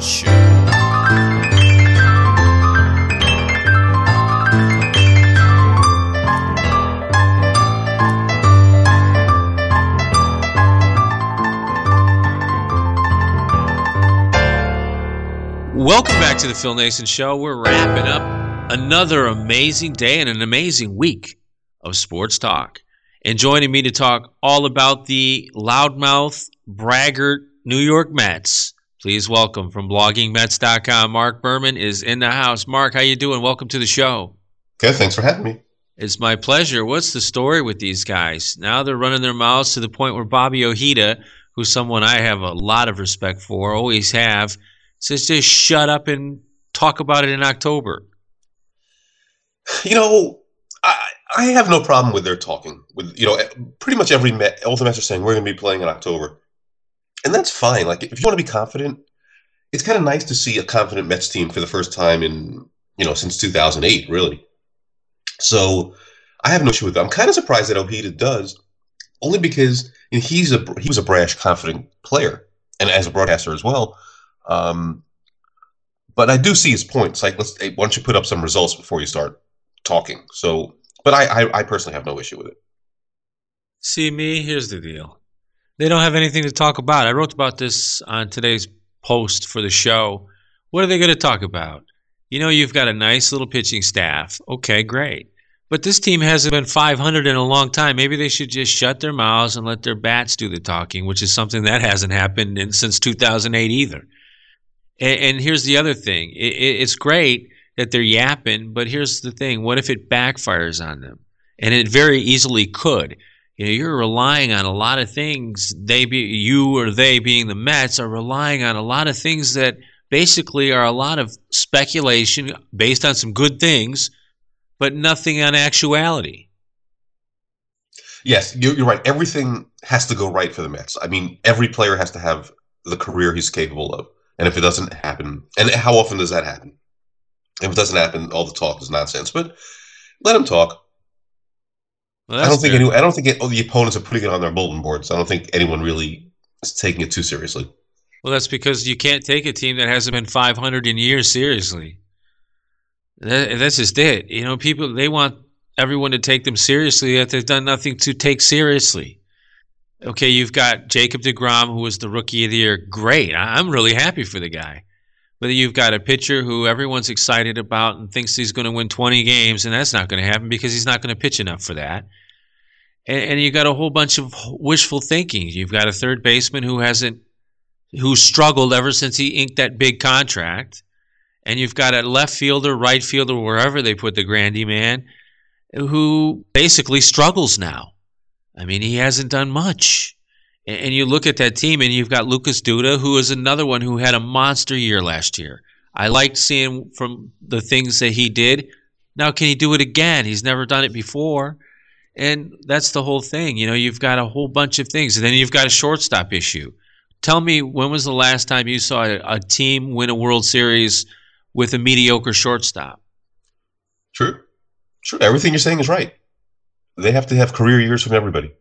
Welcome back to The Phil Nason Show. We're wrapping up another amazing day and an amazing week of sports talk. And joining me to talk all about the loudmouth, braggart New York Mets, please welcome from blogging mets dot com, Mark Berman is in the house. Mark, how you doing? Welcome to the show. Good, thanks for having me. It's my pleasure. What's the story with these guys? Now they're running their mouths to the point where Bobby Ojeda, who's someone I have a lot of respect for, always have, says just shut up and talk about it in October. You know, I, I have no problem with their talking. With you know, pretty much every Met, all the Mets are saying we're going to be playing in October, and that's fine. Like if you want to be confident, it's kind of nice to see a confident Mets team for the first time in you know since two thousand eight, really. So I have no issue with that. I'm kind of surprised that Ojeda does, only because you know, he's a he was a brash, confident player, and as a broadcaster as well. Um, but I do see his points. Like, let's hey, why don't you put up some results before you start talking? So. But I, I, I personally have no issue with it. See, me, here's the deal. They don't have anything to talk about. I wrote about this on today's post for the show. What are they going to talk about? You know, you've got a nice little pitching staff. Okay, great. But this team hasn't been five hundred in a long time. Maybe they should just shut their mouths and let their bats do the talking, which is something that hasn't happened in, since two thousand eight either. And, and here's the other thing. It, it, it's great that they're yapping, but here's the thing. What if it backfires on them? And it very easily could. You know, you're relying on a lot of things. They be, you or they being the Mets are relying on a lot of things that basically are a lot of speculation based on some good things, but nothing on actuality. Yes, you're, you're right. Everything has to go right for the Mets. I mean, every player has to have the career he's capable of. And if it doesn't happen, and how often does that happen? If it doesn't happen, all the talk is nonsense. But let him talk. Well, I don't think any, I don't think it, oh, the opponents are putting it on their bulletin boards. I don't think anyone really is taking it too seriously. Well, that's because you can't take a team that hasn't been five hundred in years seriously. That, that's just it. You know, people, they want everyone to take them seriously, yet they've done nothing to take seriously. Okay, you've got Jacob deGrom, who was the Rookie of the Year. Great. I'm really happy for the guy. But you've got a pitcher who everyone's excited about and thinks he's going to win twenty games, and that's not going to happen because he's not going to pitch enough for that. And, and you've got a whole bunch of wishful thinking. You've got a third baseman who hasn't, who struggled ever since he inked that big contract. And you've got a left fielder, right fielder, wherever they put the Grandy man, who basically struggles now. I mean, he hasn't done much. And you look at that team, and you've got Lucas Duda, who is another one who had a monster year last year. I liked seeing from the things that he did. Now, can he do it again? He's never done it before. And that's the whole thing. You know, you've got a whole bunch of things. And then you've got a shortstop issue. Tell me, when was the last time you saw a, a team win a World Series with a mediocre shortstop? True. True. Everything you're saying is right. They have to have career years from everybody.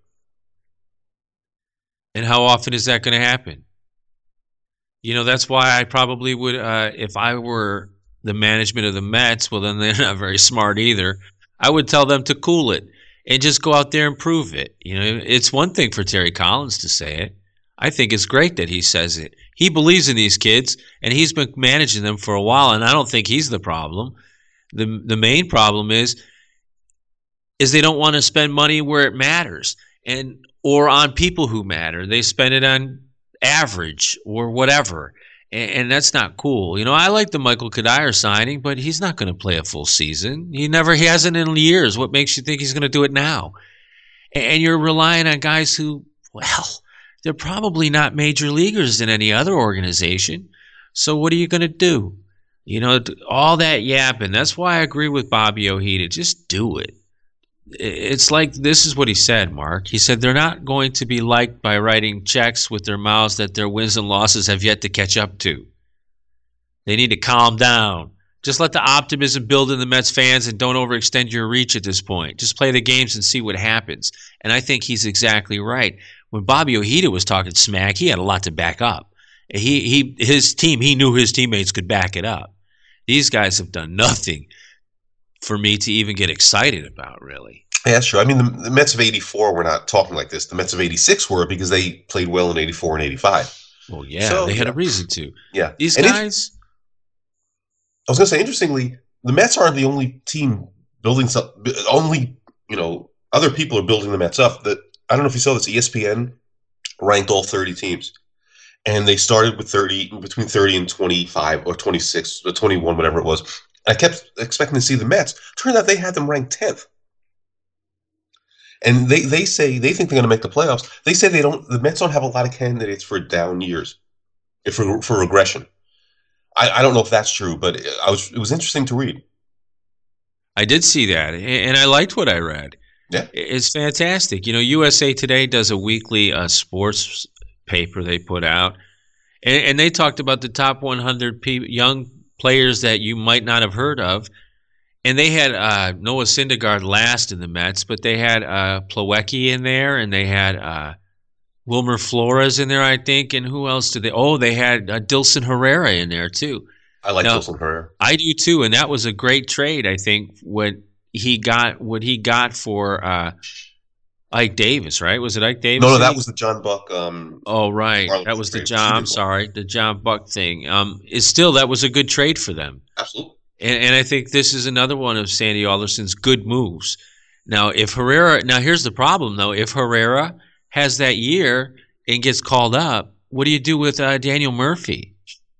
And how often is that going to happen? You know, that's why I probably would, uh, if I were the management of the Mets, well, then they're not very smart either. I would tell them to cool it and just go out there and prove it. You know, it's one thing for Terry Collins to say it. I think it's great that he says it. He believes in these kids, and he's been managing them for a while, and I don't think he's the problem. The the main problem is, is they don't want to spend money where it matters. And or on people who matter. They spend it on average or whatever. and, and that's not cool. You know, I like the Michael Kadire signing, but he's not going to play a full season. He never he hasn't in years. What makes you think he's going to do it now? And, and you're relying on guys who, well, they're probably not major leaguers in any other organization. So what are you going to do? You know, all that yapping. That's why I agree with Bobby Ojeda. Just do it. It's like, this is what he said, Mark. He said they're not going to be liked by writing checks with their mouths that their wins and losses have yet to catch up to. They need to calm down. Just let the optimism build in the Mets fans and don't overextend your reach at this point. Just play the games and see what happens. And I think he's exactly right. When Bobby Ojeda was talking smack, he had a lot to back up. He, he, his team, he knew his teammates could back it up. These guys have done nothing for me to even get excited about, really. Yeah, that's true. I mean, the, the Mets of eighty-four were not talking like this. The Mets of eighty-six were, because they played well in eighty-four and eighty-five. Well, yeah, so, they had yeah. a reason to. Yeah. These and guys... It, I was going to say, interestingly, the Mets aren't the only team building some, only, you know, other people are building the Mets up. That I don't know if you saw this, E S P N ranked all thirty teams. And they started with thirty, between thirty and twenty-five or twenty-six or twenty-one, whatever it was. I kept expecting to see the Mets. Turned out they had them ranked tenth. And they, they say they think they're going to make the playoffs. They say they don't. The Mets don't have a lot of candidates for down years, for for regression. I, I don't know if that's true, but I was. It was interesting to read. I did see that, and I liked what I read. Yeah, it's fantastic. You know, U S A Today does a weekly uh, sports paper they put out, and, and they talked about the top one hundred pe- young players that you might not have heard of. And they had uh, Noah Syndergaard last in the Mets, but they had uh, Plawecki in there, and they had uh, Wilmer Flores in there, I think. And who else did they? Oh, they had uh, Dilson Herrera in there too. I like now, Dilson Herrera. I do too, and that was a great trade. I think what he got, what he got for uh, Ike Davis, right? Was it Ike Davis? No, no, that was the John Buck. Um, oh, right, Marlins that was the trade. John. I'm sorry, the John Buck thing. Um, is still that was a good trade for them. Absolutely. And, and I think this is another one of Sandy Alderson's good moves. Now, if Herrera, now here's the problem though. If Herrera has that year and gets called up, what do you do with uh, Daniel Murphy?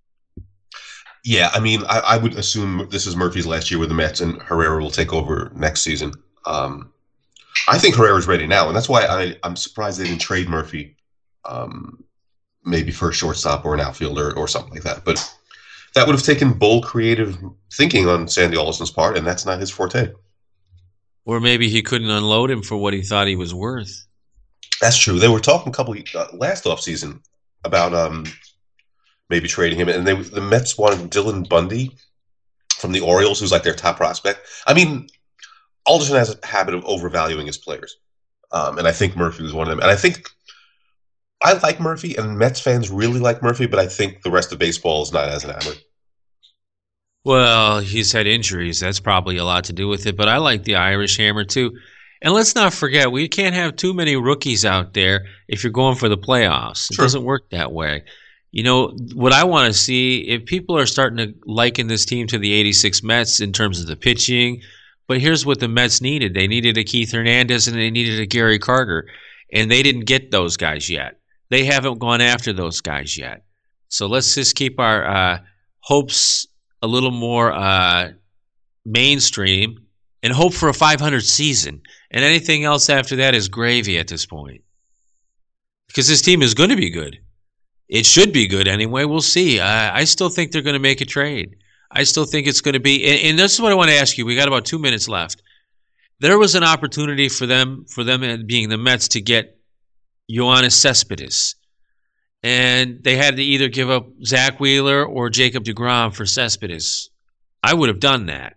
Yeah, I mean, I, I would assume this is Murphy's last year with the Mets, and Herrera will take over next season. Um, I think Herrera's ready now, and that's why I, I'm surprised they didn't trade Murphy, um, maybe for a shortstop or an outfielder or something like that. But that would have taken bold, creative thinking on Sandy Alderson's part, and that's not his forte. Or maybe he couldn't unload him for what he thought he was worth. That's true. They were talking a couple of, uh, last offseason about um, maybe trading him, and they the Mets wanted Dylan Bundy from the Orioles, who's like their top prospect. I mean, Alderson has a habit of overvaluing his players, um, and I think Murphy was one of them. And I think I like Murphy, and Mets fans really like Murphy, but I think the rest of baseball is not as enamored. Well, he's had injuries. That's probably a lot to do with it, but I like the Irish Hammer too. And let's not forget, we can't have too many rookies out there if you're going for the playoffs. It Sure. doesn't work that way. You know, what I want to see, if people are starting to liken this team to the eighty-six Mets in terms of the pitching, but here's what the Mets needed. They needed a Keith Hernandez and they needed a Gary Carter, and they didn't get those guys yet. They haven't gone after those guys yet. So let's just keep our uh, hopes a little more uh, mainstream and hope for a five hundred season. And anything else after that is gravy at this point. Because this team is going to be good. It should be good anyway. We'll see. I, I still think they're going to make a trade. I still think it's going to be, and, and this is what I want to ask you. We got about two minutes left. There was an opportunity for them, for them being the Mets, to get Yoenis Cespedes. And they had to either give up Zach Wheeler or Jacob deGrom for Cespedes. I would have done that.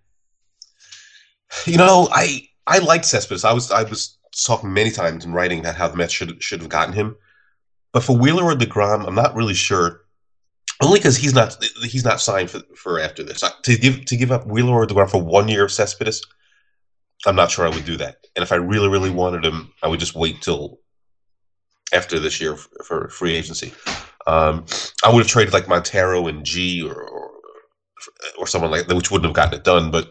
You know, I I liked Cespedes. I was I was talking many times and writing about how the Mets should should have gotten him. But for Wheeler or deGrom, I'm not really sure. Only because he's not he's not signed for for after this. To give to give up Wheeler or deGrom for one year of Cespedes, I'm not sure I would do that. And if I really really wanted him, I would just wait till after this year for, for free agency. Um, I would have traded like Montero and G or, or or someone like that, which wouldn't have gotten it done. But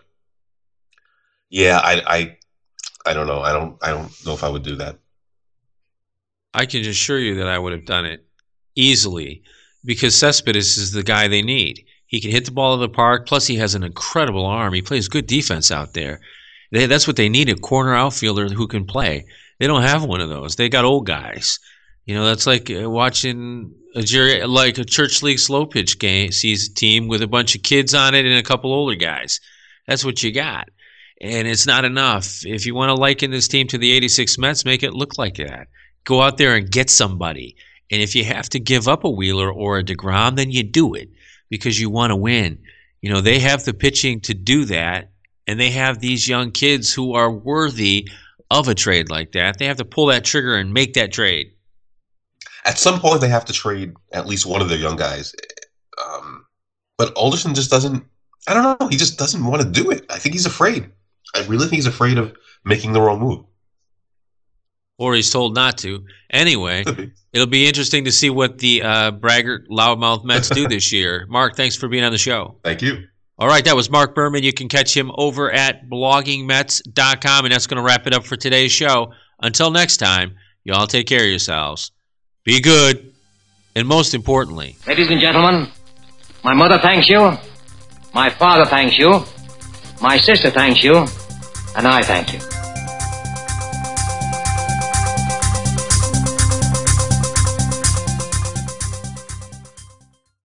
yeah, I I I don't know. I don't I don't know if I would do that. I can assure you that I would have done it easily. because Cespedes is the guy they need. He can hit the ball in the park, plus he has an incredible arm. He plays good defense out there. They, that's what they need, a corner outfielder who can play. They don't have one of those. They got old guys. You know, that's like watching a Jerry, like a church league slow pitch game season team with a bunch of kids on it and a couple older guys. That's what you got. And it's not enough. If you want to liken this team to the eighty-six Mets, make it look like that. Go out there and get somebody. And if you have to give up a Wheeler or a DeGrom, then you do it because you want to win. You know, they have the pitching to do that, and they have these young kids who are worthy of a trade like that. They have to pull that trigger and make that trade. At some point, they have to trade at least one of their young guys. Um, but Alderson just doesn't, I don't know, he just doesn't want to do it. I think he's afraid. I really think he's afraid of making the wrong move. Or he's told not to. Anyway, it'll be interesting to see what the uh, braggart, loudmouth Mets do this year. Mark, thanks for being on the show. Thank you. All right, that was Mark Berman. You can catch him over at blogging mets dot com, and that's going to wrap it up for today's show. Until next time, y'all take care of yourselves. Be good, and most importantly... Ladies and gentlemen, my mother thanks you, my father thanks you, my sister thanks you, and I thank you.